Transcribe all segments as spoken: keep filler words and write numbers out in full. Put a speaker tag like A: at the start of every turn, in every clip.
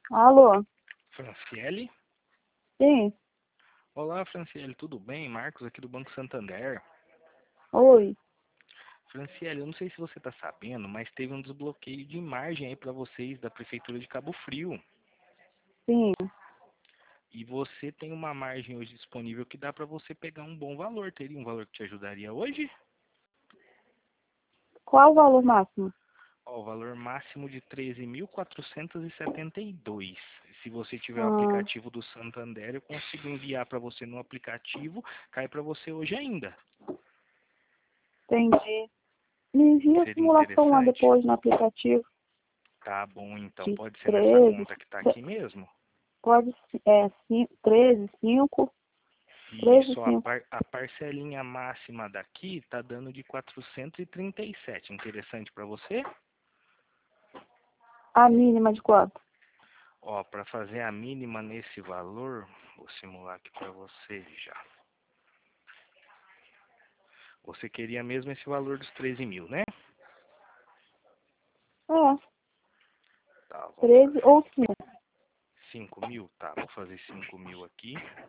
A: Alô?
B: Franciele?
A: Sim.
B: Olá, Franciele, tudo bem? Marcos aqui do Banco Santander.
A: Oi.
B: Franciele, eu não sei se você está sabendo, mas teve um desbloqueio de margem aí para vocês da Prefeitura de Cabo Frio.
A: Sim.
B: E você tem uma margem hoje disponível que dá para você pegar um bom valor. Teria um valor que te ajudaria hoje?
A: Qual o valor máximo?
B: Ó, o valor máximo de treze mil quatrocentos e setenta e dois. Se você tiver o
A: Ah,
B: aplicativo do Santander, eu consigo enviar para você no aplicativo. Cai para você hoje ainda.
A: entendi. Me envia a
B: Seria
A: simulação lá
B: interessante?
A: depois no aplicativo.
B: Tá bom, então.
A: De
B: Pode ser nessa
A: treze.
B: conta que tá aqui mesmo?
A: Pode ser. É, cin- treze, cinco. treze,
B: Isso, a,
A: cinco.
B: par, a parcelinha máxima daqui tá dando de quatrocentos e trinta e sete. Interessante para você?
A: A mínima de quanto?
B: Ó, para fazer a mínima nesse valor, vou simular aqui para você já. Você queria mesmo esse valor dos treze mil, né?
A: É,
B: Tá, vamos
A: treze
B: fazer
A: ou
B: aqui.
A: cinco.
B: cinco mil? Tá, vou fazer cinco mil aqui.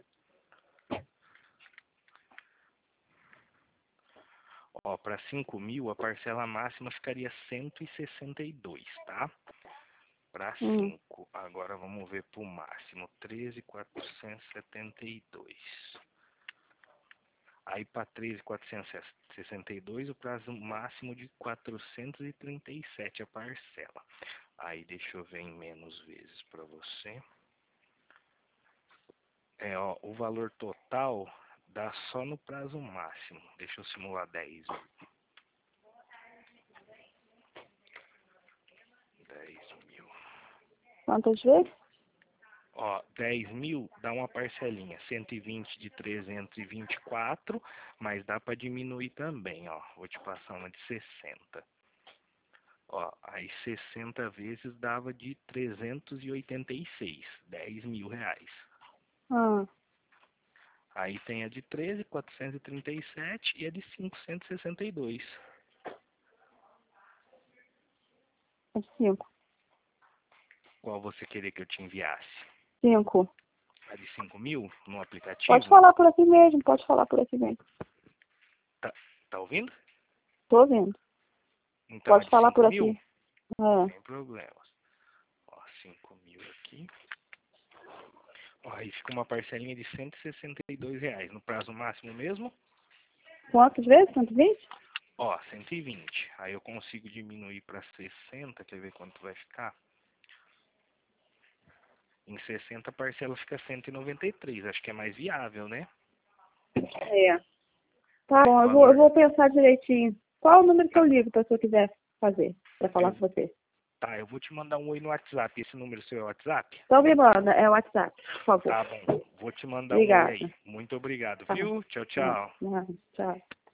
B: Ó, para cinco mil, a parcela máxima ficaria cento e sessenta e dois, tá? Para
A: Hum.
B: cinco. Agora vamos ver para o máximo. treze mil quatrocentos e setenta e dois. Aí para treze mil quatrocentos e sessenta e dois, o prazo máximo de quatrocentos e trinta e sete a parcela. Aí deixa eu ver em menos vezes para você. É, ó, o valor total dá só no prazo máximo. Deixa eu simular dez. dez mil.
A: Quantas vezes?
B: Ó, dez mil dá uma parcelinha, cento e vinte de trezentos e vinte e quatro, mas dá para diminuir também, ó. Vou te passar uma de sessenta. Ó, aí sessenta vezes dava de trezentos e oitenta e seis, dez mil reais.
A: Ah,
B: Aí tem a de treze, quatrocentos e trinta e sete e a de quinhentos e sessenta e dois.
A: é cinco.
B: Qual você queria que eu te enviasse?
A: Cinco.
B: A de cinco mil no
A: Pode
B: aplicativo?
A: falar por aqui mesmo, pode falar por aqui mesmo.
B: Tá, tá ouvindo?
A: Tô ouvindo.
B: Então a
A: Pode
B: de
A: falar
B: cinco
A: por
B: mil?
A: aqui. É.
B: Sem problemas. Ó, cinco mil aqui. Ó, aí fica uma parcelinha de cento e sessenta e dois reais. No prazo máximo mesmo?
A: Quantas vezes? cento e vinte?
B: Ó, cento e vinte. Aí eu consigo diminuir para sessenta. Quer ver quanto vai ficar? Em sessenta a parcela fica cento e noventa e três. Acho que é mais viável, né?
A: É. Tá
B: Aí o
A: bom, eu vou, eu
B: valor...
A: vou pensar direitinho. Qual o número que eu ligo para se eu quiser fazer, para falar
B: Eu,
A: com você?
B: tá, eu vou te mandar um oi no WhatsApp. Esse número seu é o WhatsApp?
A: Então me manda, é o WhatsApp, por favor.
B: Tá bom. Vou te mandar um oi
A: Obrigada.
B: aí. Muito obrigado,
A: Tá.
B: viu? Tchau,
A: Tá.
B: tchau.
A: Tá. Tchau.